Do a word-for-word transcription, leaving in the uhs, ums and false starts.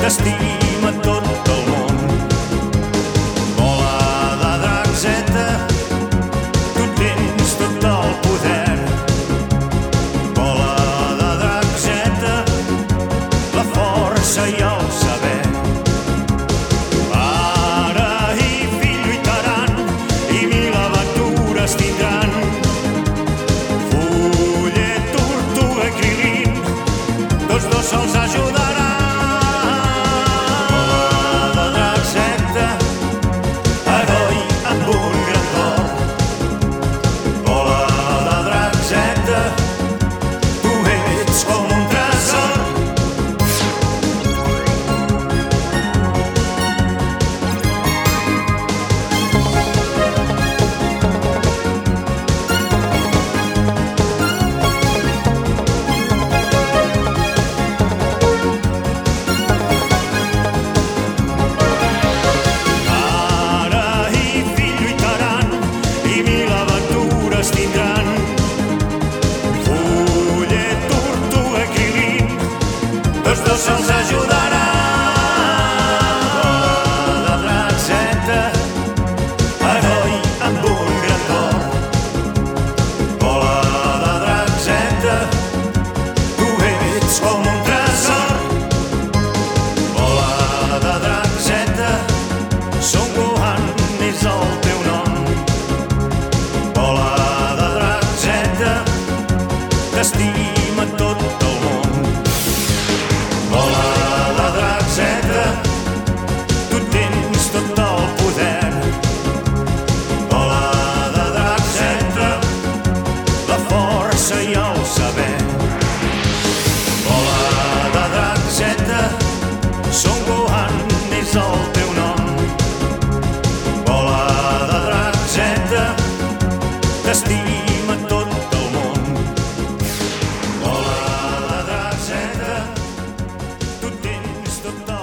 t'estima tot el món. Bola de drac zeta, tu tens tot el poder. Bola de drac zeta, la força i el saber. Pare i fill lluitaran i mil aventures tindran. Fuller, tortuga i crilín, tots dos se'ls ajudaran. Tindran. Fuller, tortuga i crilín, tots dos se'ls ajudaran. Bola de drac zeta, heroi amb un gran cor. Bola de drac zeta, tu ets com un tresor. Bola de drac zeta, Son Gohan és el teu nom. Bola t'estima tot el món. Bola de drac zeta, tu tens tot el poder. Bola de drac zeta, la força i el saber. Bola de drac zeta, Son Gohan és el teu nom. Bola de drac zeta, t'estima tot el món. Tu tens tot el